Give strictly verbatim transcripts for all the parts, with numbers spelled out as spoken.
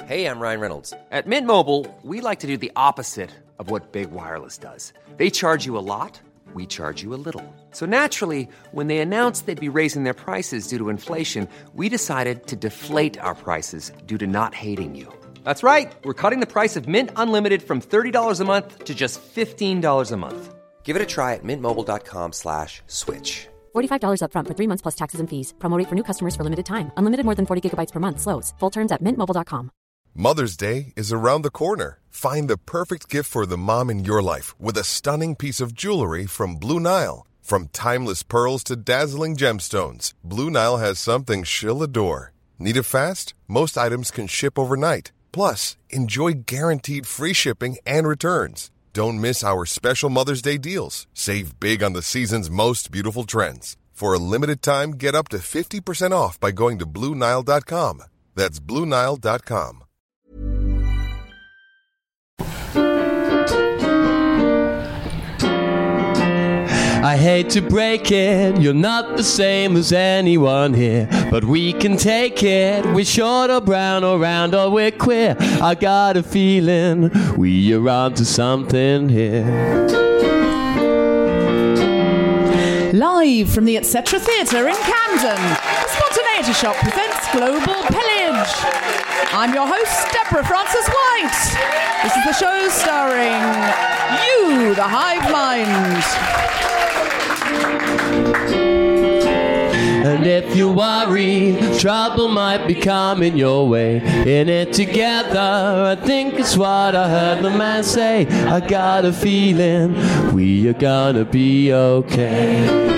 Hey, I'm Ryan Reynolds. At Mint Mobile, we like to do the opposite of what Big Wireless does. They charge you a lot, we charge you a little. So naturally, when they announced they'd be raising their prices due to inflation, we decided to deflate our prices due to not hating you. That's right. We're cutting the price of Mint Unlimited from thirty dollars a month to just fifteen dollars a month. Give it a try at mintmobile.com slash switch. forty-five dollars up front for three months plus taxes and fees. Promo rate for new customers for limited time. Unlimited more than forty gigabytes per month. Slows full terms at mint mobile dot com. Mother's Day is around the corner. Find the perfect gift for the mom in your life with a stunning piece of jewelry from Blue Nile. From timeless pearls to dazzling gemstones, Blue Nile has something she'll adore. Need it fast? Most items can ship overnight. Plus, enjoy guaranteed free shipping and returns. Don't miss our special Mother's Day deals. Save big on the season's most beautiful trends. For a limited time, get up to fifty percent off by going to Blue Nile dot com. That's Blue Nile dot com. I hate to break it, you're not the same as anyone here, but we can take it. We're short or brown or round or we're queer. I got a feeling we are onto something here. Live from the Etc. Theatre in Camden, Spontaneity Shop presents Global Pillage. I'm your host, Deborah Frances-White. This is the show starring you, the Hive Mind. And if you worry, trouble might be coming your way. In it together, I think it's what I heard the man say. I got a feeling we are gonna be okay.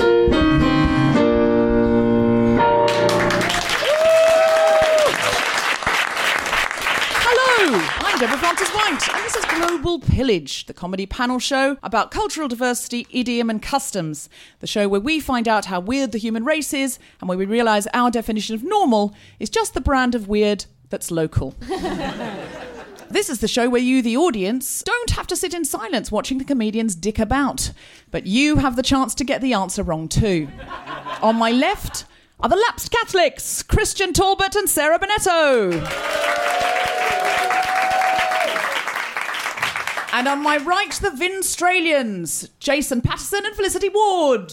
Deborah Frances-White, and this is Global Pillage, the comedy panel show about cultural diversity, idiom and customs. The show where we find out how weird the human race is and where we realise our definition of normal is just the brand of weird that's local. This is the show where you, the audience, don't have to sit in silence watching the comedians dick about, but you have the chance to get the answer wrong too. On my left are the lapsed Catholics, Christian Talbot and Sarah Bonetto. And on my right, the Vinstralians, Jason Patterson and Felicity Ward.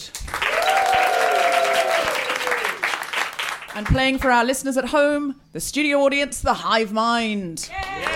And playing for our listeners at home, the studio audience, the Hive Mind.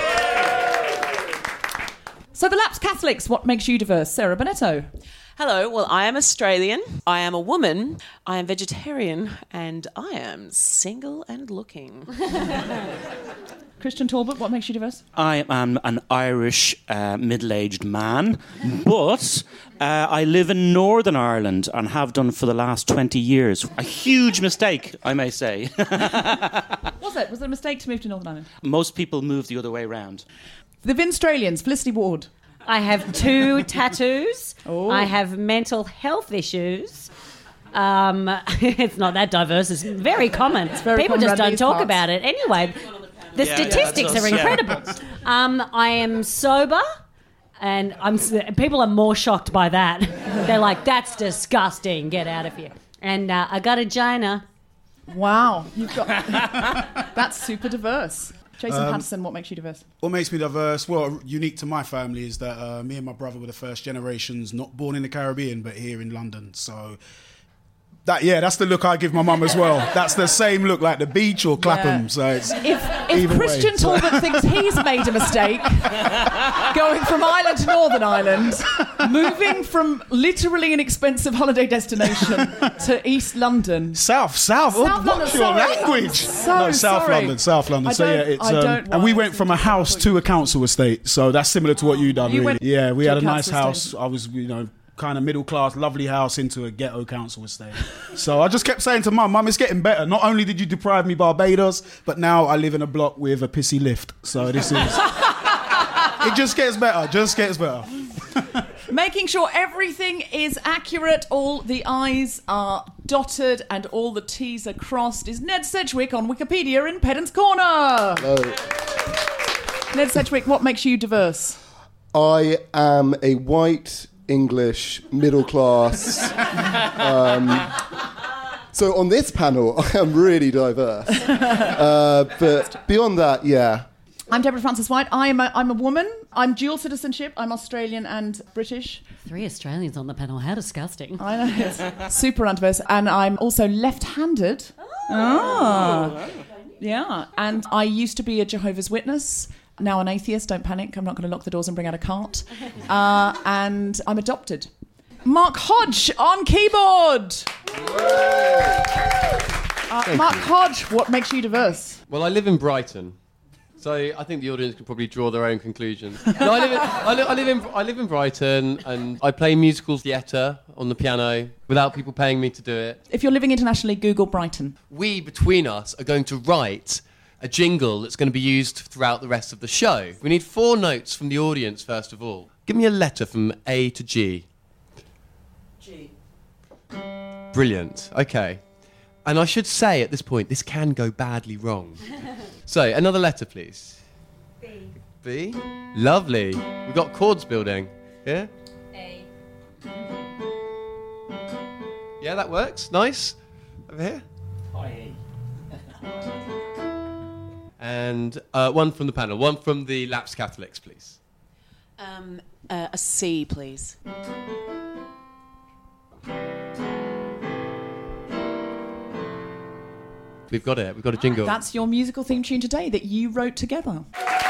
So the lapsed Catholics, what makes you diverse? Sarah Bonetto. Hello, well, I am Australian, I am a woman, I am vegetarian, and I am single and looking. Christian Talbot, what makes you diverse? I am an Irish uh, middle-aged man, but uh, I live in Northern Ireland and have done for the last twenty years. A huge mistake, I may say. Was it? Was it a mistake to move to Northern Ireland? Most people move the other way around. The Vinstralians, Felicity Ward. I have two tattoos. Oh. I have mental health issues. Um, it's not that diverse. It's very common. It's very People common just don't these talk parts. about it. Anyway, the Yeah, statistics yeah, are yeah. incredible. Um, I am sober, and I'm. People are more shocked by that. They're like, "That's disgusting. Get out of here." And uh, I got a gina. Wow, you've got that's super diverse. Jason Um, Patterson, what makes you diverse? What makes me diverse? Well, unique to my family is that uh, me and my brother were the first generations not born in the Caribbean but here in London. So that yeah, that's the look I give my mum as well. That's the same look, like the beach or Clapham. Yeah. So it's If, if either Christian way, so- Talbot thinks he's made a mistake going from Ireland to Northern Ireland, moving from literally an expensive holiday destination to East London. South, South. South oh, London, what's your sorry. language? I'm so no, South sorry. London, South London. I So yeah, don't- it's I um, don't and we want went to from a talk house about to a council estate. So that's similar to what you done. You really. went Yeah, we to had a a nice council house. estate. I was, you know, kind of middle class, lovely house into a ghetto council estate. So I just kept saying to mum, mum, it's getting better. Not only did you deprive me Barbados, but now I live in a block with a pissy lift. So this is it just gets better, just gets better. Making sure everything is accurate, all the I's are dotted and all the T's are crossed is Ned Sedgwick on Wikipedia in Pedant's Corner. Hello. Ned Sedgwick, what makes you diverse? I am a white English middle class um, So on this panel, I am really diverse. uh, but beyond that, yeah. I'm Deborah Frances White. I'm a, I'm a woman. I'm dual citizenship. I'm Australian and British. Three Australians on the panel. How disgusting. I know. It's super undiverse. And I'm also left-handed. Oh. oh. Yeah. And I used to be a Jehovah's Witness. Now an atheist. Don't panic. I'm not going to lock the doors and bring out a cart. Uh, and I'm adopted. Mark Hodge on keyboard. Uh, Mark you. Hodge, what makes you diverse? Well, I live in Brighton. So I think the audience can probably draw their own conclusions. No, I live in, I li- I live in, I live in Brighton, and I play musical theatre on the piano without people paying me to do it. If you're living internationally, Google Brighton. We, between us, are going to write a jingle that's going to be used throughout the rest of the show. We need four notes from the audience, first of all. Give me a letter from A to G. G. Brilliant. Okay. And I should say at this point, this can go badly wrong. So, another letter, please. B. B. Lovely. We've got chords building. Yeah? A. Yeah, that works. Nice. Over here. I. And uh, one from the panel. One from the lapsed Catholics, please. Um, uh, a C, please. We've got it. We've got a jingle. That's your musical theme tune today that you wrote together.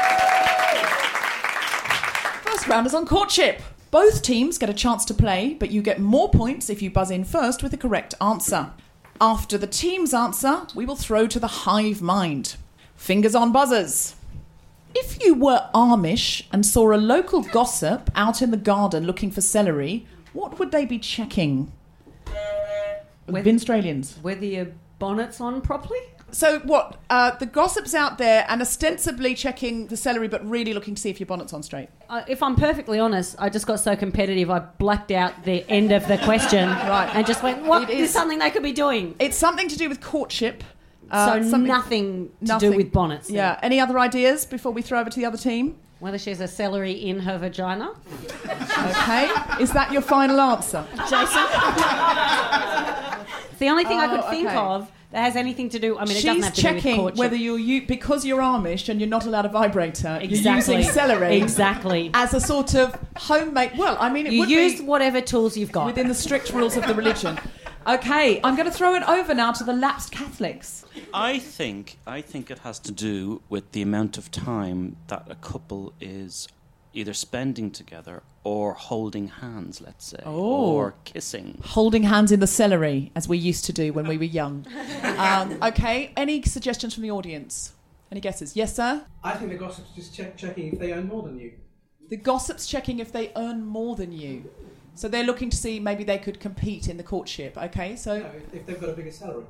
First round is on courtship. Both teams get a chance to play, but you get more points if you buzz in first with the correct answer. After the team's answer, we will throw to the hive mind. Fingers on buzzers. If you were Amish and saw a local gossip out in the garden looking for celery, what would they be checking? With- Australians. Whether your bonnet's on properly? So what? Uh, the gossip's out there and ostensibly checking the celery, but really looking to see if your bonnet's on straight. Uh, if I'm perfectly honest, I just got so competitive I blacked out the end of the question Right. and just went, what It is is- something they could be doing? It's something to do with courtship. Uh, so something- nothing to nothing. do with bonnets. then? Yeah. Any other ideas before we throw over to the other team? Whether she's a celery in her vagina. Okay. Is that your final answer? Jason? It's the only thing I could Oh, think okay. of that has anything to do... I mean, it doesn't She's have to do with checking courtship. whether you're you because you're Amish and you're not allowed a vibrator. Exactly. You're using celery Exactly. as a sort of homemade. Well, I mean, it You would use be whatever tools you've got. within the strict rules of the religion. Okay, I'm going to throw it over now to the lapsed Catholics. I think I think it has to do with the amount of time that a couple is either spending together or holding hands, let's say, Oh. or kissing. Holding hands in the celery, as we used to do when we were young. Um, okay, any suggestions from the audience? Any guesses? Yes, sir? I think the gossip's just check, checking if they earn more than you. The gossip's checking if they earn more than you. So they're looking to see maybe they could compete in the courtship. Okay, so... No, if, if they've got a bigger salary.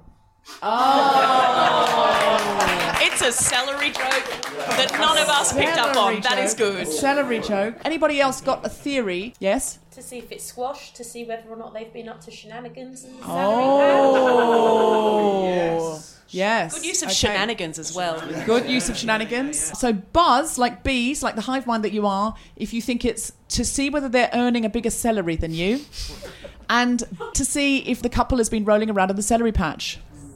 Oh! It's a celery joke that none of us picked up Celery on. That is joke. good. Celery joke. Anybody else got a theory? Yes? To see if it's squash, to see whether or not they've been up to shenanigans and Oh! Yes. Yes. Good use of Okay. shenanigans as well. Good use of shenanigans. So buzz, like bees, like the hive mind that you are, if you think it's to see whether they're earning a bigger celery than you, and to see if the couple has been rolling around in the celery patch.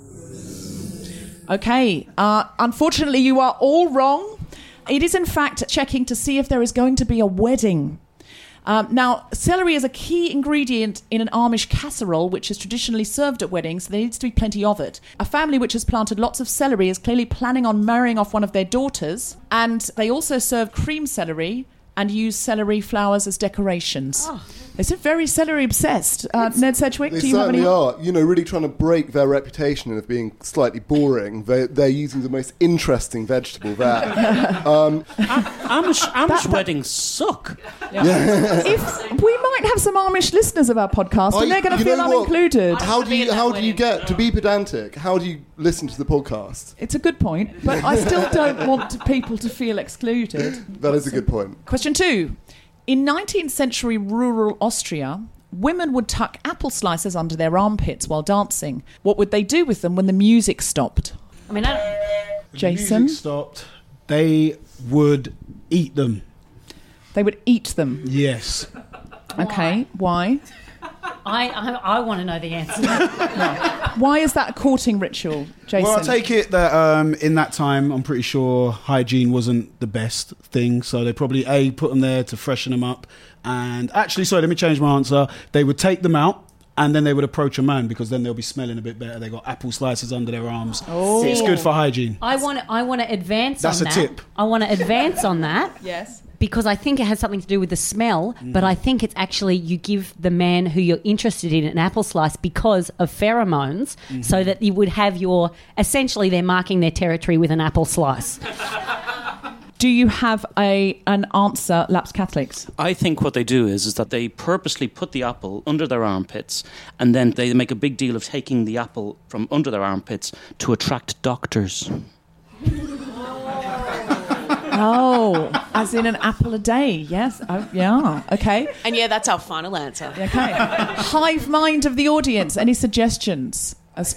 Okay. Uh, unfortunately, you are all wrong. It is, in fact, checking to see if there is going to be a wedding. Um, now, celery is a key ingredient in an Amish casserole, which is traditionally served at weddings, so there needs to be plenty of it. A family which has planted lots of celery is clearly planning on marrying off one of their daughters, and they also serve cream celery and use celery flowers as decorations. Oh. They're very celery obsessed. Uh, Ned Sedgwick, They do you have certainly any? are. You know, really trying to break their reputation of being slightly boring. They, they're using the most interesting vegetable there. um, Amish, Amish weddings suck. If we might have some Amish listeners of our podcast, I- and they're going to you feel know what? unincluded. How do you that how do you wedding. get to be pedantic? How do you listen to the podcast? It's a good point, but I still don't want to- people to feel excluded. That is a good point. Question two. In nineteenth century rural Austria, women would tuck apple slices under their armpits while dancing. What would they do with them when the music stopped? I mean, I don't... The Jason? music stopped. They would eat them. They would eat them. Yes. Okay, why? I, I, I want to know the answer. Why is that a courting ritual, Jason? Well, I take it that um, in that time, I'm pretty sure hygiene wasn't the best thing. So they probably, A, put them there to freshen them up. And actually, sorry, let me change my answer. They would take them out and then they would approach a man because then they'll be smelling a bit better. They got apple slices under their arms. Oh. It's good for hygiene. I want to I want to advance That's on a that. tip. I want to advance on that. Yes. Because I think it has something to do with the smell, Mm. but I think it's actually you give the man who you're interested in an apple slice because of pheromones, Mm-hmm. so that you would have your... Essentially, they're marking their territory with an apple slice. Do you have a an answer, Lapsed Catholics? I think what they do is, is that they purposely put the apple under their armpits and then they make a big deal of taking the apple from under their armpits to attract doctors. Oh, as in an apple a day, yes. Oh, yeah, okay. And yeah, that's our final answer. Okay. Hive mind of the audience, any suggestions? As...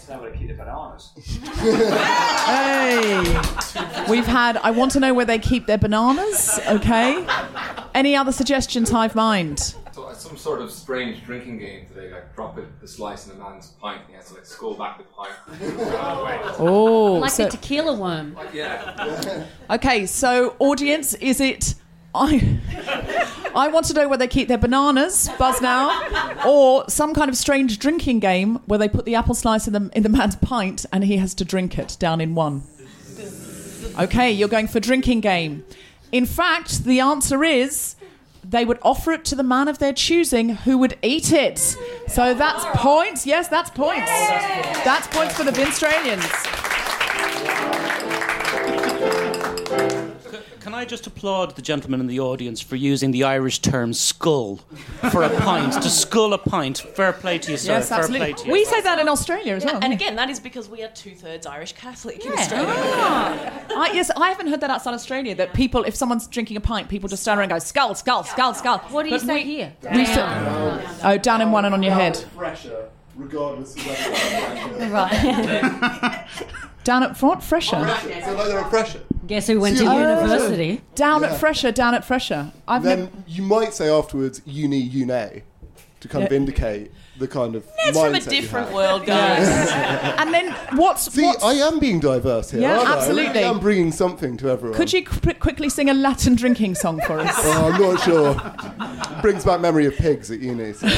Hey, we've had, I want to know where they keep their bananas, okay. Any other suggestions, Hive mind? So it's some sort of strange drinking game. Do they like drop it, the slice in a man's pint and he has to like skull back the pint? Oh, Like so- the tequila worm. Yeah. Okay, so audience, is it I I want to know where they keep their bananas, buzz now, or some kind of strange drinking game where they put the apple slice in the in the man's pint and he has to drink it down in one. Okay, you're going for drinking game. In fact, the answer is they would offer it to the man of their choosing who would eat it. So that's points. Yes, that's points. That's points for the Vinstralians. Can I just applaud the gentleman in the audience for using the Irish term skull for a pint? To skull a pint. Fair play to you, sir. Yes, Fair absolutely. play to you. We say that in Australia as Yeah, well. and again, that is because we are two-thirds Irish Catholic in Yeah. Australia. Ah. I, yes, I haven't heard that outside Australia, that people, if someone's drinking a pint, people just stand around and go, skull, skull, skull, skull. What do you But say we- here? we say- oh, down in one and on your head. Pressure, regardless of whether. Right. Down at front, fresher. So like they're a pressure. Guess who went to Oh. university? Down Yeah. at fresher, down at fresher. I've Then never... you might say afterwards, uni, une, to kind of Yeah. indicate the kind of It's from a mindset you different have. world, guys. And then what's... See, what's I am being diverse here, Yeah, aren't I? absolutely. I am bringing something to everyone. Could you qu- quickly sing a Latin drinking song for us? Oh, I'm not sure. Brings back memory of pigs at uni. So.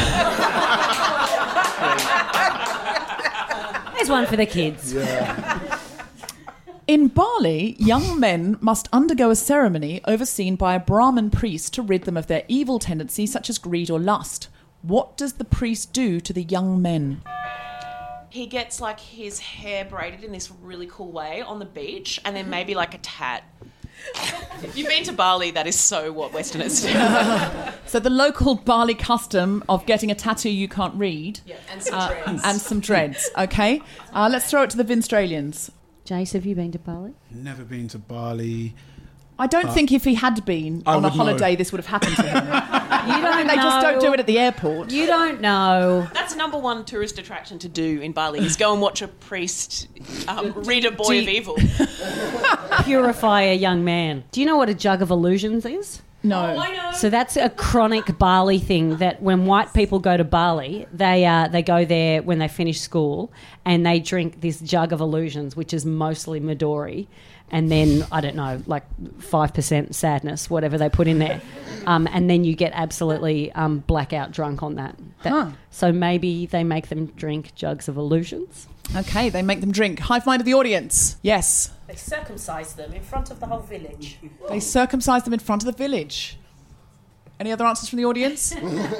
There's one for the kids. Yeah. In Bali, young men must undergo a ceremony overseen by a Brahmin priest to rid them of their evil tendencies such as greed or lust. What does the priest do to the young men? He gets like his hair braided in this really cool way on the beach, and then maybe like a tat. If you've been to Bali, that is so what Westerners do. So the local Bali custom of getting a tattoo you can't read. Yeah, and some uh, dreads. and some dreads, okay? Uh, let's throw it to the Vinstralians. Jace, have you been to Bali? Never been to Bali. I don't Uh, think if he had been I on a would know. holiday, this would have happened to him. You don't They know. just don't do it at the airport. You don't know. That's number one tourist attraction to do in Bali is go and watch a priest um, rid a boy Do of you- evil. Purify a young man. Do you know what a jug of illusions is? No. I know. So that's a chronic Bali thing that when white people go to Bali, they uh, they go there when they finish school and they drink this jug of illusions, which is mostly Midori, and then, I don't know, like five percent sadness, whatever they put in there. Um, and then you get absolutely um, blackout drunk on that. that Huh. So maybe they make them drink jugs of illusions. Okay, they make them drink. Hive mind of the audience. Yes. They circumcise them in front of the whole village. They circumcise them in front of the village. Any other answers from the audience?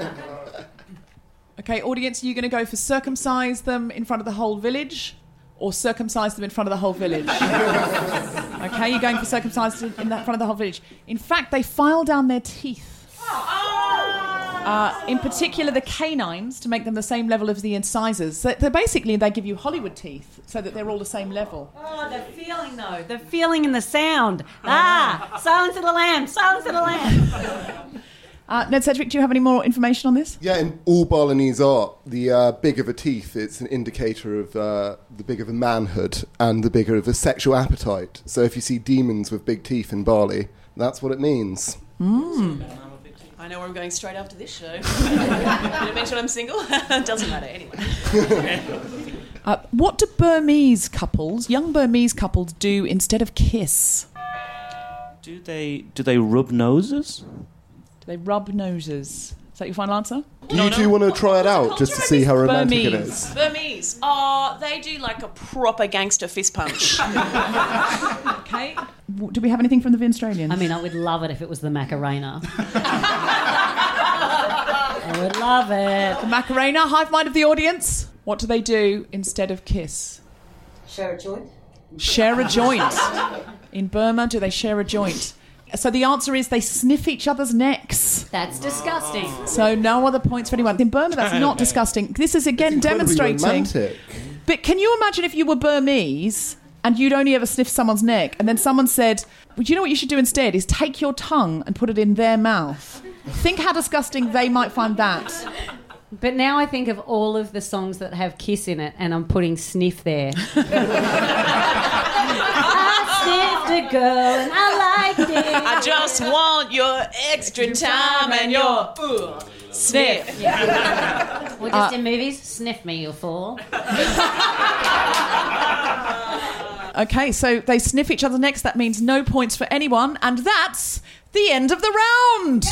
Okay, audience, are you going to go for circumcise them in front of the whole village or circumcise them in front of the whole village? Okay, you're going for circumcise in the front of the whole village. In fact, they file down their teeth. Uh, in particular, the canines, to make them the same level as the incisors. So they're basically, they give you Hollywood teeth so that they're all the same level. Oh, the feeling, though. The feeling and the sound. Ah, Silence of the Lambs, Silence of the Lambs. Uh, Ned Sedgwick, do you have any more information on this? Yeah, in all Balinese art, the uh, bigger the teeth, it's an indicator of uh, the bigger the manhood and the bigger of the sexual appetite. So if you see demons with big teeth in Bali, that's what it means. Mm. I know where I'm going straight after this show. Did I mention I'm single? Doesn't matter, anyway. Uh, what do Burmese couples, young Burmese couples, do instead of kiss? Do they do they rub noses? Do they rub noses? Is that your final answer? Do you two want to try it out just to see how romantic it Burmese. is? Burmese. Oh, they do like a proper gangster fist punch. Okay. W- Do we have anything from the Vinstralians? I mean, I would love it if it was the Macarena. I would love it. The Macarena, hive mind of the audience. What do they do instead of kiss? Share a joint. Share a joint. In Burma, do they share a joint? So the answer is they sniff each other's necks. That's disgusting. So no other points for anyone. In Burma, that's not disgusting. This is again Incredibly demonstrating. romantic. But can you imagine if you were Burmese and you'd only ever sniffed someone's neck and then someone said, well, you know what you should do instead is take your tongue and put it in their mouth. Think how disgusting they might find that. But now I think of all of the songs that have kiss in it and I'm putting sniff there. I sniffed a girl and I liked it. I just want your extra time and your uh, sniff. Yeah. Or just Uh, in movies, sniff me, you fool. Okay, so they sniff each other's necks. That means no points for anyone. And that's the end of the round.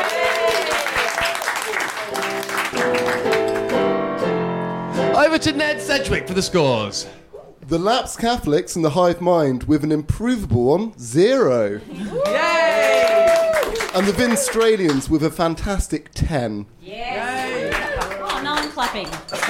Over to Ned Sedgwick for the scores. The Lapsed Catholics and the Hive Mind with an improvable one, zero. Yay! And the Vinstralians with a fantastic ten. Yes. Oh, no one clapping.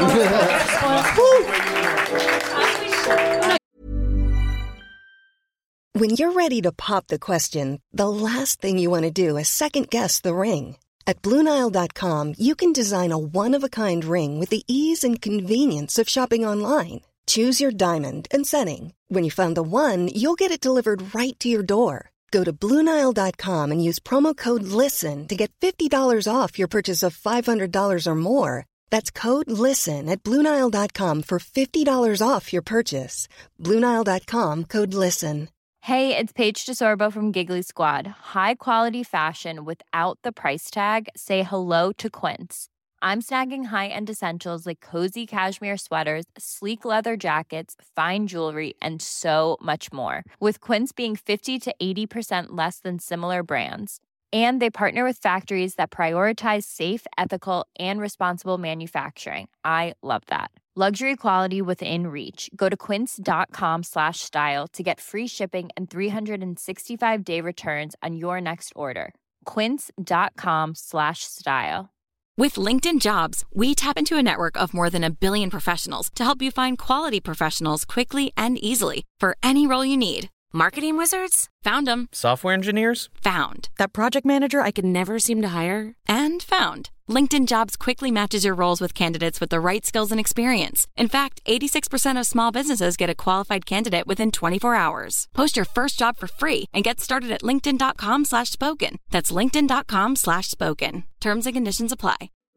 When you're ready to pop the question, the last thing you want to do is second-guess the ring. At Blue Nile dot com, you can design a one-of-a-kind ring with the ease and convenience of shopping online. Choose your diamond and setting. When you find the one, you'll get it delivered right to your door. Go to Blue Nile dot com and use promo code LISTEN to get fifty dollars off your purchase of five hundred dollars or more. That's code LISTEN at Blue Nile dot com for fifty dollars off your purchase. Blue Nile dot com, code LISTEN. Hey, it's Paige DeSorbo from Giggly Squad. High quality fashion without the price tag. Say hello to Quince. I'm snagging high-end essentials like cozy cashmere sweaters, sleek leather jackets, fine jewelry, and so much more. With Quince being fifty to eighty percent less than similar brands. And they partner with factories that prioritize safe, ethical, and responsible manufacturing. I love that. Luxury quality within reach. Go to quince.com slash style to get free shipping and three sixty-five day returns on your next order. Quince.com slash style. With LinkedIn Jobs, we tap into a network of more than a billion professionals to help you find quality professionals quickly and easily for any role you need. Marketing wizards? Found them. Software engineers? Found. That project manager I could never seem to hire? And found. LinkedIn Jobs quickly matches your roles with candidates with the right skills and experience. In fact, eighty-six percent of small businesses get a qualified candidate within twenty-four hours. Post your first job for free and get started at linkedin.com slash spoken. That's linkedin.com slash spoken. Terms and conditions apply.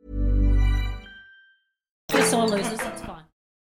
Kiss or losers, that's fine.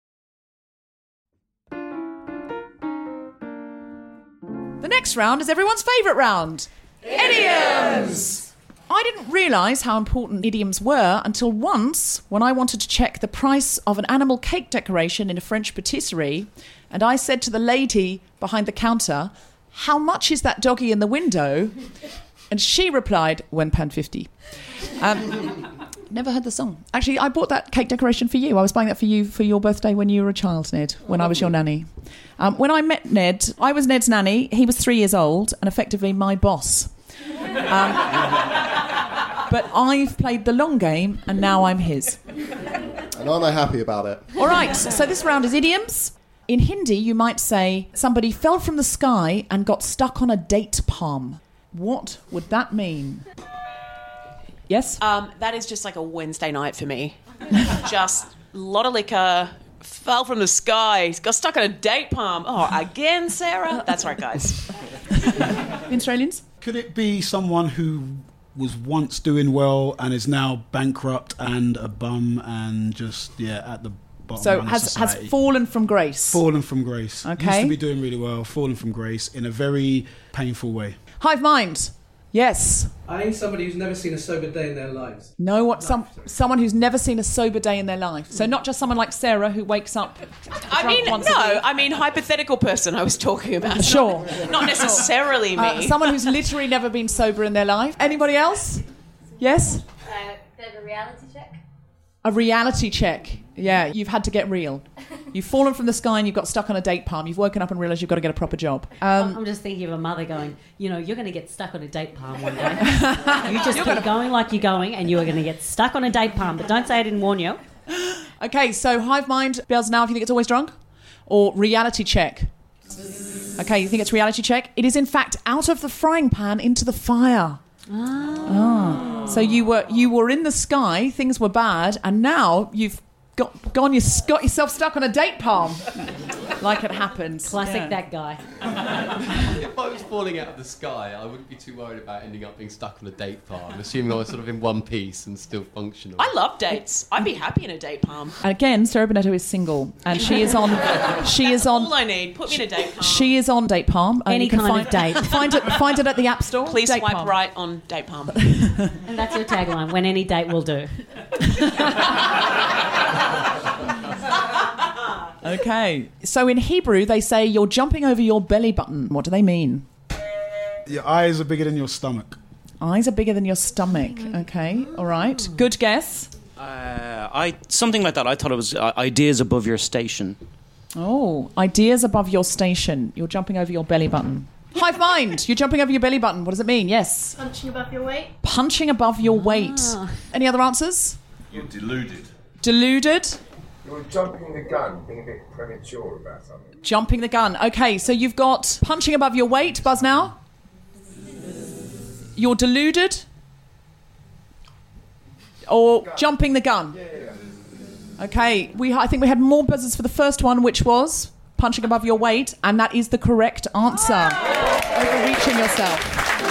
The next round is everyone's favourite round. Idioms! I didn't realise how important idioms were until once when I wanted to check the price of an animal cake decoration in a French patisserie, and I said to the lady behind the counter, "How much is that doggy in the window?" And she replied, "one pound fifty." Um, never heard the song. Actually, I bought that cake decoration for you. I was buying that for you for your birthday when you were a child, Ned, when I was your nanny. Um, when I met Ned, I was Ned's nanny. He was three years old and effectively my boss. Um, but I've played the long game and now I'm his. And aren't I happy about it? All right, so this round is idioms. In Hindi, you might say, somebody fell from the sky and got stuck on a date palm. What would that mean? Yes? Um, that is just like a Wednesday night for me. Just a lot of liquor, fell from the sky, got stuck on a date palm. Oh, again, Sarah? That's right, guys. Australians? Could it be someone who was once doing well and is now bankrupt and a bum and just, yeah, at the bottom So run of has has society? fallen from grace. Fallen from grace. Okay. Used to be doing really well, fallen from grace in a very painful way. Hive mind. Yes. I need somebody who's never seen a sober day in their lives. No, what? Some someone who's never seen a sober day in their life. So not just someone like Sarah who wakes up. I mean, no. I mean, hypothetical person I was talking about. Sure. Not, not necessarily me. Uh, someone who's literally never been sober in their life. Anybody else? Yes? Uh, there's a reality check. A reality check. Yeah, you've had to get real. You've fallen from the sky and you've got stuck on a date palm. You've woken up and realised you've got to get a proper job. Um, I'm just thinking of a mother going, you know, you're going to get stuck on a date palm one day. You just keep gonna... going like you're going and you are going to get stuck on a date palm. But don't say I didn't warn you. Okay, so hive mind, Bells now if you think it's always drunk? Or reality check? Okay, you think it's reality check? It is in fact out of the frying pan into the fire. Ah. So you were you were in the sky, things were bad, and now you've got gone you got yourself stuck on a date palm. Like it happens. Classic yeah. that guy. If I was falling out of the sky, I wouldn't be too worried about ending up being stuck on a date palm, assuming I was sort of in one piece and still functional. I love dates. I'd be happy in a date palm. Again, Sarah Bonetto is single, and she is on. She is on. All I need. Put me in a date palm. She is on date palm. Any you can kind find, of date. Find it. Find it at the App Store. Please date swipe palm. right on date palm. And that's your tagline. When any date will do. Okay. So in Hebrew, they say you're jumping over your belly button. What do they mean? Your eyes are bigger than your stomach. Eyes are bigger than your stomach. Okay. All right. Good guess. Uh, I something like that. I thought it was uh, ideas above your station. Oh, ideas above your station. You're jumping over your belly button. Hive mind. You're jumping over your belly button. What does it mean? Yes. Punching above your weight. Punching above your weight. Ah. Any other answers? You're deluded. Deluded. You're jumping the gun, being a bit premature about something. Jumping the gun. Okay, so you've got punching above your weight. Buzz now. You're deluded. Or jumping the gun. Yeah, yeah. Okay, we I think we had more buzzers for the first one, which was punching above your weight, and that is the correct answer. Overreaching yourself.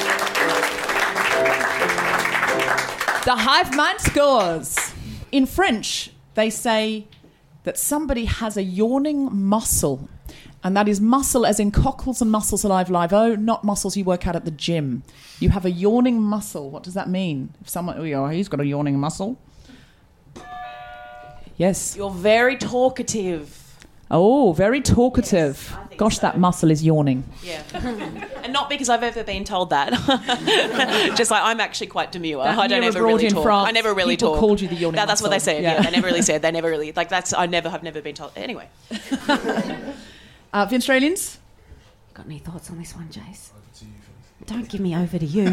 The hive mind scores. In French, they say that somebody has a yawning muscle, and that is muscle as in cockles and muscles alive live oh, not muscles you work out at the gym. You have a yawning muscle. What does that mean? If someone, oh, he's got a yawning muscle. Yes. You're very talkative. Oh, very talkative. Yes, Gosh, so. that muscle is yawning. Yeah. And not because I've ever been told that. Just like I'm actually quite demure. That I don't year ever abroad really in talk. France, I never really people talk. called you the yawning that, That's what they muscle. said. Yeah. Yeah. They never really said. They never really like. That's I never have never been told. Anyway. Uh, the Australians? Got any thoughts on this one, Jace? Don't give me over to you.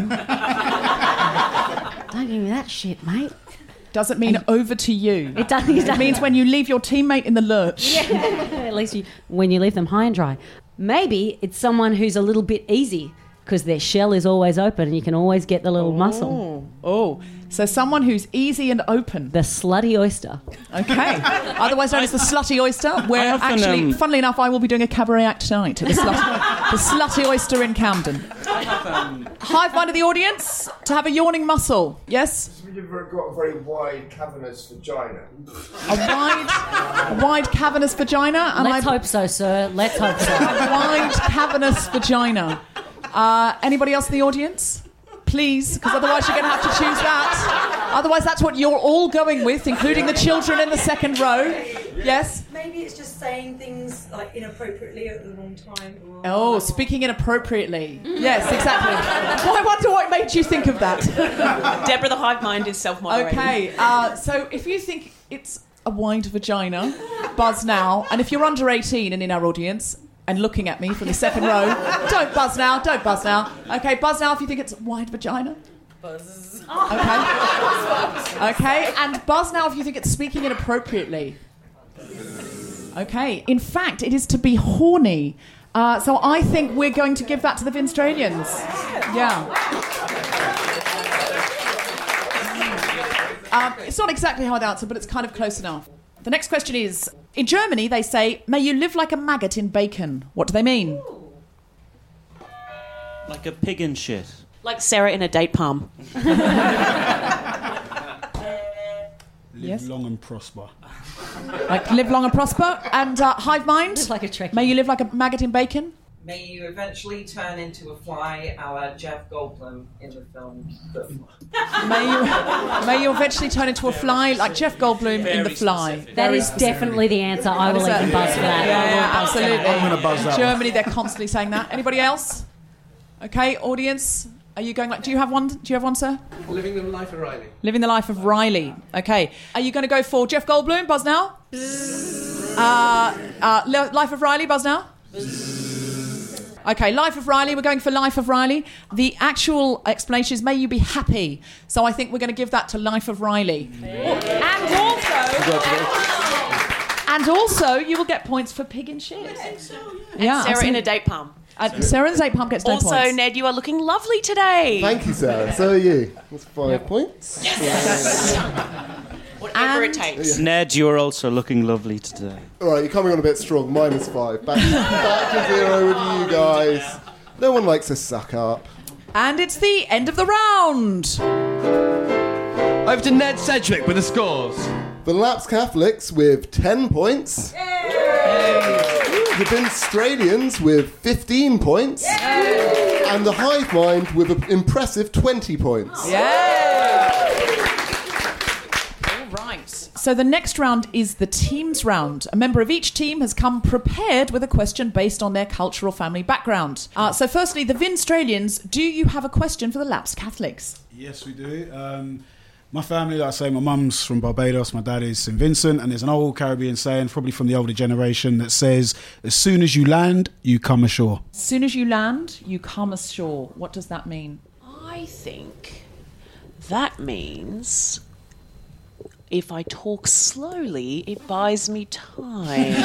Don't give me that shit, mate. Doesn't mean over to you. It does. It, It means when you leave your teammate in the lurch. Yeah. At least you, when you leave them high and dry. Maybe it's someone who's a little bit easy because their shell is always open and you can always get the little oh. muscle. Oh, so someone who's easy and open. The slutty oyster. Okay. Otherwise known as the slutty oyster, where often, actually, um, funnily enough, I will be doing a cabaret act tonight at the slutty, the slutty oyster in Camden. Hive mind of the audience to have a yawning muscle. Yes? You've got a very wide, cavernous vagina. A wide, a wide cavernous vagina. And Let's I, hope so, sir. Let's hope so. A wide cavernous vagina. Uh, anybody else in the audience? Please, because otherwise you're going to have to choose that. Otherwise, that's what you're all going with, including the children in the second row. Yes? Maybe it's just saying things like inappropriately at the wrong time. Oh, speaking inappropriately. Yes, exactly. Well, I wonder what made you think of that. Deborah the hive mind is self-moderating. Okay, uh, so if you think it's a wide vagina, buzz now. And if you're under eighteen and in our audience and looking at me from the second row, don't buzz now, don't buzz now. Okay, buzz now if you think it's a wide vagina. Buzz. Okay. Okay, and buzz now if you think it's speaking inappropriately. Okay, in fact, it is to be horny. Uh, so I think we're going to give that to the Vinstralians. Yeah. Um, it's not exactly how I'd answer, but it's kind of close enough. The next question is, in Germany they say, may you live like a maggot in bacon. What do they mean? Like a pig in shit. Like Sarah in a date palm. Live Yes. long and prosper. Like live long and prosper. And uh, hive mind, Live like a Trekkie. may you live like a maggot in bacon. May you eventually turn into a fly a la Jeff Goldblum in the film The Fly. May you, may you eventually turn into a fly like Jeff Goldblum in The Fly. That Very is specific. definitely the answer. I will That even is buzz it. for that. Yeah, I will yeah, buzz for absolutely. that. I'm gonna buzz that Germany, they're constantly saying that. Anybody else? Okay, audience, are you going like? Do you have one? Do you have one, sir? Living the life of Riley. Living the life of Riley. Okay, are you going to go for Jeff Goldblum? Buzz now. Uh, uh, li- life of Riley. Buzz now. Okay, Life of Riley. We're going for Life of Riley. The actual explanation is, may you be happy. So I think we're going to give that to Life of Riley. And also, and also, you will get points for pig and shit. And Yeah, Sarah absolutely. in a date palm. Uh, Sarah in a date palm gets no Also, points. Ned, you are looking lovely today. Thank you, Sarah. So are you. That's five points. Whatever it takes. Ned, you're also looking lovely today. All right, you're coming on a bit strong. Minus five. Back, back to zero with you guys. No one likes to suck up. And it's the end of the round. Over to Ned Sedgwick with the scores. The Lapsed Catholics with ten points. The Binstradians with fifteen points. And the Hive Mind with an impressive twenty points. All right. So the next round is the teams round. A member of each team has come prepared with a question based on their cultural family background. Uh, so firstly, the Vinstralians, do you have a question for the Lapsed Catholics? Yes, we do. Um, my family, like I say, my mum's from Barbados, my dad is Saint Vincent, and there's an old Caribbean saying, probably from the older generation, that says, as soon as you land, you come ashore. As soon as you land, you come ashore. What does that mean? I think that means if I talk slowly, it buys me time.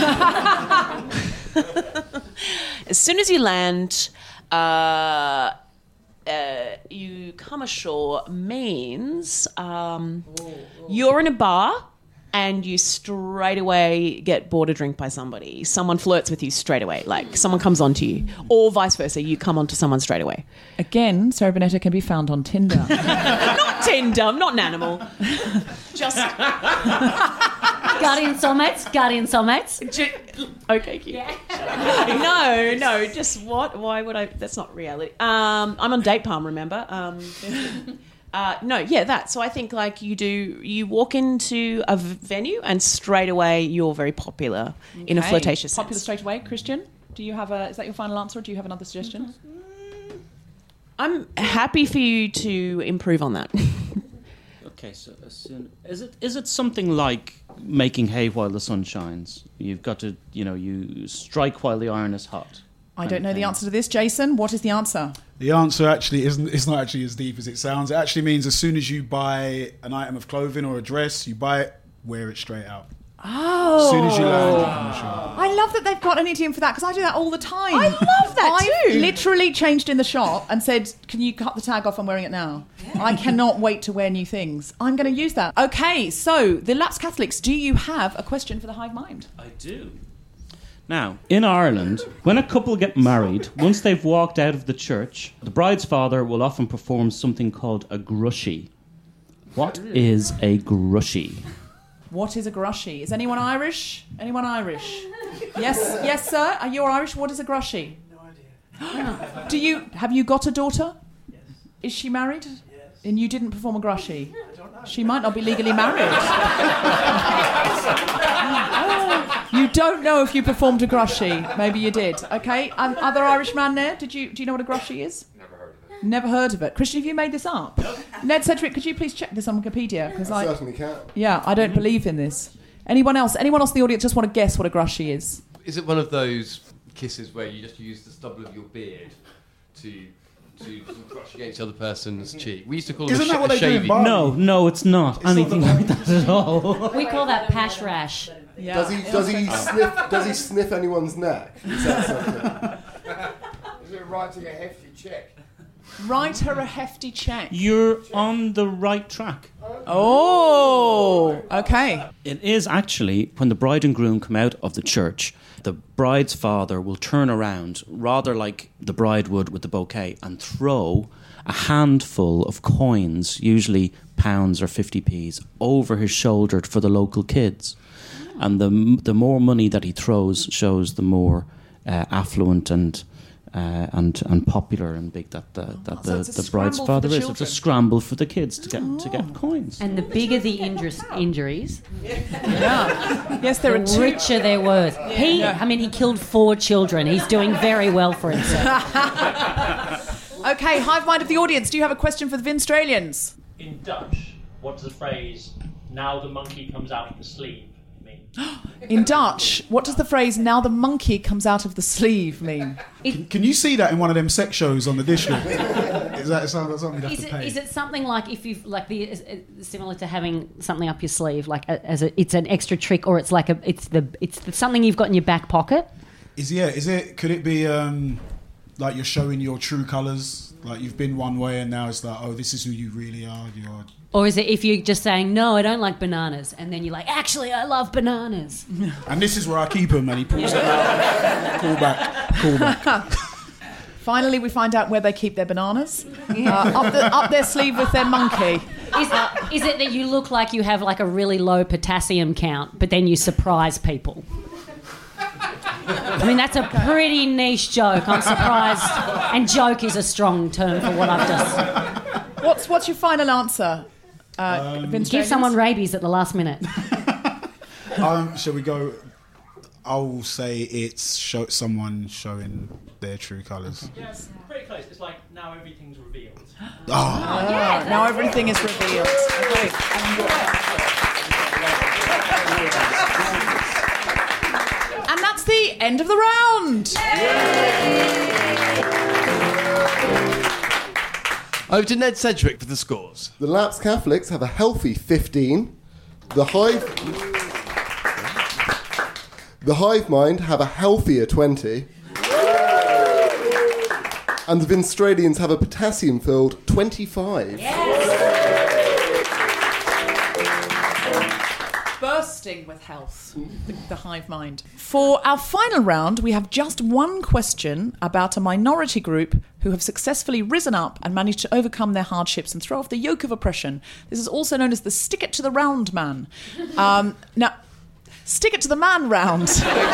As soon as you land, uh, uh, you come ashore means um, you're in a bar and you straight away get bought a drink by somebody. Someone flirts with you straight away, like someone comes onto you, or vice versa, you come onto someone straight away. Again, Sarah Bonetta can be found on Tinder. Not Tinder, I'm not an animal. Just Guardian soulmates, guardian soulmates. Okay, cute. no, no, just what? Why would I? That's not reality. Um, I'm on date palm, remember? Um, uh, no, yeah, that. So I think like you do, you walk into a v- venue and straight away you're very popular in a Okay. flirtatious Popular sense. straight away. Christian, do you have a? Is that your final answer, or do you have another suggestion? I'm happy for you to improve on that. Okay, so as soon, is it is it something like making hay while the sun shines? You've got to, you know, you strike while the iron is hot. I don't know the answer to this. Jason, what is the answer? The answer actually isn't. It's not actually as deep as it sounds. It actually means as soon as you buy an item of clothing or a dress, you buy it, wear it straight out. Oh. As soon as you land, you come ashore. I love that they've got an idiom for that because I do that all the time. I love that I've too. literally changed in the shop and said, can you cut the tag off? I'm wearing it now. I cannot wait to wear new things. I'm going to use that. Okay, so the Lapsed Catholics, do you have a question for the Hive Mind? I do. Now, in Ireland, when a couple get married, once they've walked out of the church, the bride's father will often perform something called a grushy. What is a grushy? What is a grushy? Is anyone Irish? Anyone Irish? Yes, yes, sir. Are you Irish? What is a grushy? No idea. Do you have you got a daughter? Yes. Is she married? Yes. And you didn't perform a grushy? I don't know. She might not be legally married. You don't know if you performed a grushy. Maybe you did. Okay. Um, other Irish man there? Did you? Do you know what a grushy is? Never heard of it. Never heard of it. Christian, have you made this up? Ned Sedgwick, could you please check this on Wikipedia? Because I I certainly can. Yeah, I don't believe in this. Anyone else? Anyone else in the audience just want to guess what a grushy is? Is it one of those kisses where you just use the stubble of your beard to to brush against the other person's cheek? We used to call it Isn't a, that sh- what a they do in shaving. Bali? No, no, it's not It's anything not like that at all. We call that pash rash. Yeah. Does he does he sniff does he sniff anyone's neck? Is that something? Is it writing a hefty check? Write her a hefty check. You're on the right track. Oh, okay. It is actually when the bride and groom come out of the church, the bride's father will turn around, rather like the bride would with the bouquet, and throw a handful of coins, usually pounds or fifty p's, over his shoulder for the local kids. And the the more money that he throws shows the more uh, affluent and uh, and and popular and big that the, that so the, it's a the bride's scramble for father the is. It's a children. scramble for the kids to get to get coins. And the bigger the injur- injuries, Yeah. Yes, there the are two. richer their worth. He, Yeah. I mean, he killed four children. He's doing very well for himself. Okay, hive mind of the audience. Do you have a question for the Vinstralians? In Dutch, what does the phrase "now the monkey comes out of the sleeve" mean? In Dutch, what does the phrase "now the monkey comes out of the sleeve" mean? Can, can you see that in one of them sex shows on the district? Is that something you'd have Is to it, pay? is it something like if you've like the is it similar to having something up your sleeve, like a, as a, it's an extra trick, or it's like a it's the it's the, something you've got in your back pocket? Is yeah? Is it? Could it be um, like you're showing your true colours? Like you've been one way and now it's like, oh, this is who you really are. You're. Or is it if you're just saying, no, I don't like bananas, and then you're like, actually, I love bananas. And this is where I keep them, and he pulls it out. Call back. Call back. Finally, we find out where they keep their bananas. Uh, up, the, up their sleeve with their monkey. Is, is it that you look like you have like a really low potassium count, but then you surprise people? I mean, that's a pretty niche joke. I'm surprised. And joke is a strong term for what I've just... What's what's your final answer, uh, Um, Vinstralians? Give someone rabies at the last minute. Um, shall we go? I'll say it's show, someone showing their true colours. Yes, pretty close. It's like now everything's revealed. Oh. Ah, now everything is revealed. Okay. And that's the end of the round. Over to Ned Sedgwick for the scores. The Lapsed Catholics have a healthy fifteen. The Hive... The Hive Mind have a healthier twenty. And the Vinstralians have a potassium-filled twenty-five. Bursting with health, the, the hive mind. For our final round, we have just one question about a minority group who have successfully risen up and managed to overcome their hardships and throw off the yoke of oppression. This is also known as the stick it to the round man. Um, now, stick it to the man round.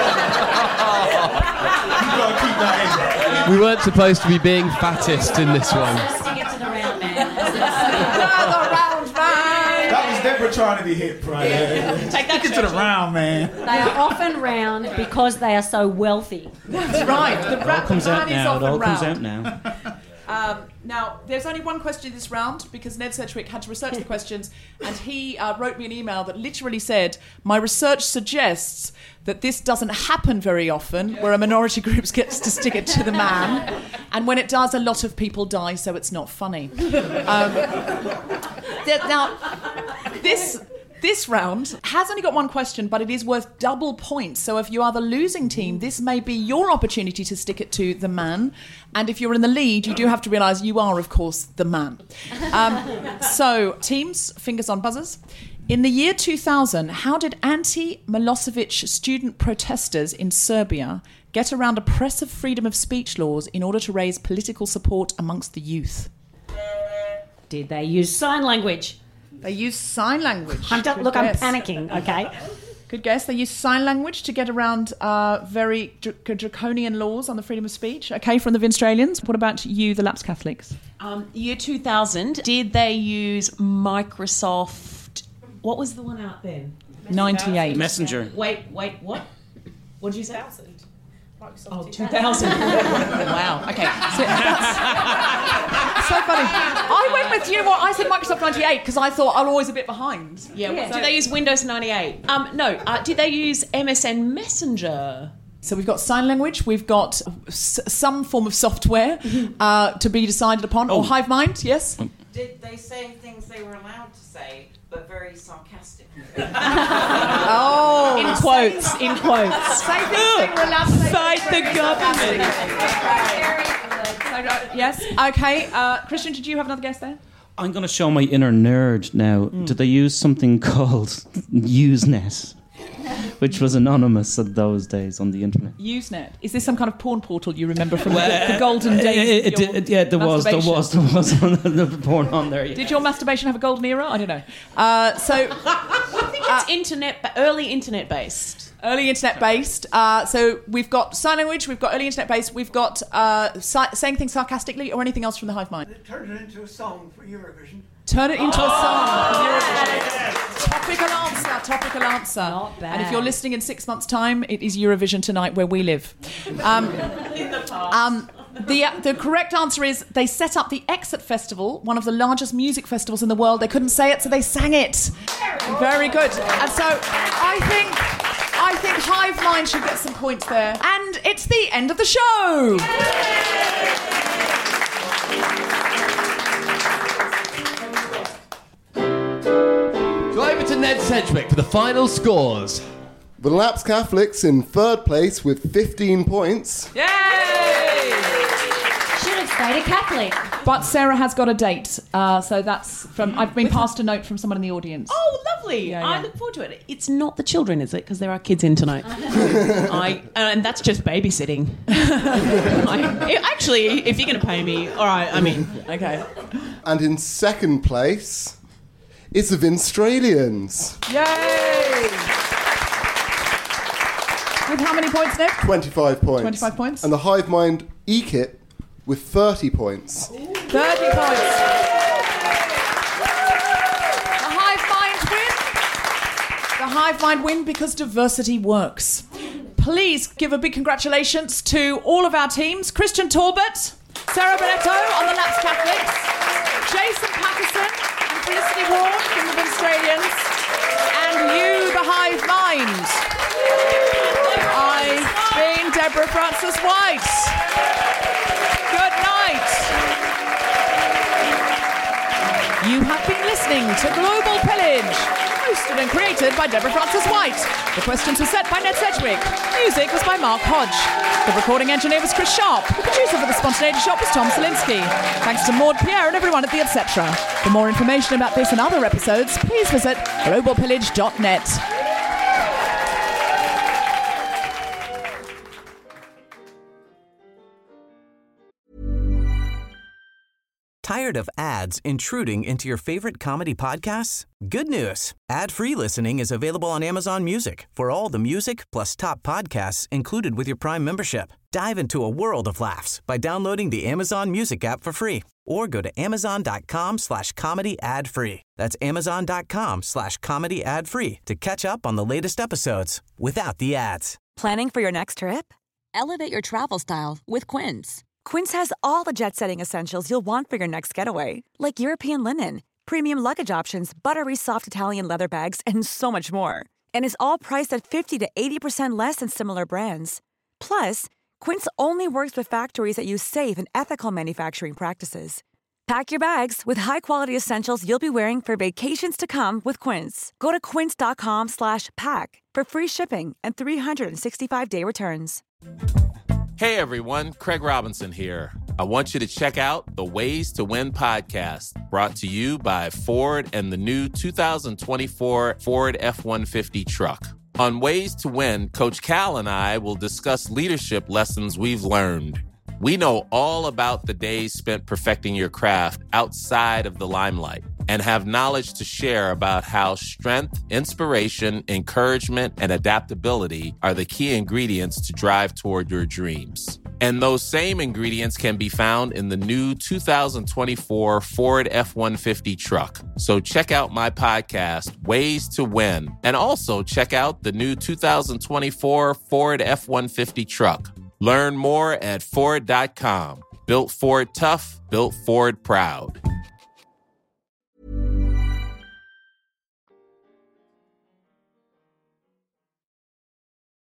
We weren't supposed to be being fattest in this one. Stick it to the round man. the round man. That was Deborah trying to be hip, right? Take that Stick it to the round, man. They are often round because they are so wealthy. That's right. The It all comes man out is now. It often all comes round. out now. Um, now, there's only one question this round because Ned Sedgwick had to research the questions, and he uh, wrote me an email that literally said, my research suggests that this doesn't happen very often, where a minority group gets to stick it to the man, and when it does, a lot of people die, so it's not funny. Um, th- now, this... This round has only got one question, but it is worth double points. So if you are the losing team, this may be your opportunity to stick it to the man. And if you're in the lead, you do have to realise you are, of course, the man. Um, so, teams, fingers on buzzers. In the year two thousand, how did anti-Milosevic student protesters in Serbia get around oppressive freedom of speech laws in order to raise political support amongst the youth? Did they use sign language? They use sign language. I'm don't, Good look, guess. I'm panicking, okay? Good guess. They use sign language to get around uh, very dr- draconian laws on the freedom of speech. Okay, from the Vinstralians. What about you, the Lapsed Catholics? Um, year two thousand, did they use Microsoft... What was the one out then? ninety-eight. Messenger. Wait, wait, what? What did you say? Microsoft Oh, two thousand. Wow. Okay. So, that's so funny. I went with you. What I said, Microsoft ninety-eight, because I thought I'm always a bit behind. Yeah. Yeah. Did they use Windows ninety-eight? Um, no. Uh, did they use M S N Messenger? So we've got sign language. We've got s- some form of software uh, to be decided upon, Oh. or hive mind. Yes. Did they say things they were allowed to say, but very sarcastic? Oh. In quotes. In quotes. Say things they were allowed to say. Fight the government. Yes. Okay. Uh, Christian, did you have another guess there? I'm going to show my inner nerd now. Mm. Did they use something called Usenet, which was anonymous at those days on the internet? Usenet. Is this some kind of porn portal you remember from the, the golden days? It, of it, your it, yeah, there was, there masturbation? was, there was the porn on there. Yeah. Did your masturbation have a golden era? I don't know. Uh, so, think it's internet, early internet based. Early internet based. Uh, so we've got sign language, we've got early internet based, we've got uh, si- saying things sarcastically or anything else from the hive mind. Turn it into a song for Eurovision. Turn it into oh, a song for Eurovision. Eurovision. Topical answer, topical answer. Not bad. And if you're listening in six months' time, it is Eurovision tonight where we live. Um, in the past. Um, The, uh, the correct answer is they set up the Exit Festival, one of the largest music festivals in the world. They couldn't say it, so they sang it. Very good. And so I think I think Hive Mind should get some points there. And it's the end of the show. Go over to Ned Sedgwick for the final scores. The Lapsed Catholics in third place with fifteen points. Yay! Should have stayed a Catholic. But Sarah has got a date, uh, so that's from. I've been passed a note from someone in the audience. Oh, lovely! Yeah, I yeah. look forward to it. It's not the children, is it? Because there are kids in tonight. I and that's just babysitting. I, it- actually, if you're going to pay me, all right. I mean, okay. And in second place is the Vinstralians. Yay! With how many points, Nick? twenty-five points. twenty-five points. And the Hive Mind E-Kit with thirty points. thirty points. The Hive Mind win. The Hive Mind win because diversity works. Please give a big congratulations to all of our teams. Christian Torbett, Sarah Bonetto on the Lapsed Catholics, Jason Patterson and Felicity Ward from the Vinstralians, and you, the Hive Mind. I've been Deborah Frances White. Good night. You have been listening to Global Pillage, hosted and created by Deborah Frances White. The questions were set by Ned Sedgwick. Music was by Mark Hodge. The recording engineer was Chris Sharp. The producer for The Spontaneity Shop was Tom Selinsky. Thanks to Maud Pierre and everyone at the Et cetera. For more information about this and other episodes, please visit global pillage dot net. Tired of ads intruding into your favorite comedy podcasts? Good news. Ad-free listening is available on Amazon Music for all the music plus top podcasts included with your Prime membership. Dive into a world of laughs by downloading the Amazon Music app for free or go to amazon.com slash comedy ad free. That's amazon.com slash comedy ad free to catch up on the latest episodes without the ads. Planning for your next trip? Elevate your travel style with Quince. Quince has all the jet-setting essentials you'll want for your next getaway, like European linen, premium luggage options, buttery soft Italian leather bags, and so much more. And is all priced at fifty to eighty percent less than similar brands. Plus, Quince only works with factories that use safe and ethical manufacturing practices. Pack your bags with high-quality essentials you'll be wearing for vacations to come with Quince. Go to quince.com slash pack for free shipping and three sixty-five day returns. Hey everyone, Craig Robinson here. I want you to check out the Ways to Win podcast, brought to you by Ford and the new two thousand twenty-four Ford F one fifty truck. On Ways to Win, Coach Cal and I will discuss leadership lessons we've learned. We know all about the days spent perfecting your craft outside of the limelight and have knowledge to share about how strength, inspiration, encouragement, and adaptability are the key ingredients to drive toward your dreams. And those same ingredients can be found in the new two thousand twenty-four Ford F one fifty truck. So check out my podcast, Ways to Win, and also check out the new two thousand twenty-four Ford F one fifty truck. Learn more at Ford dot com. Built Ford tough, built Ford proud.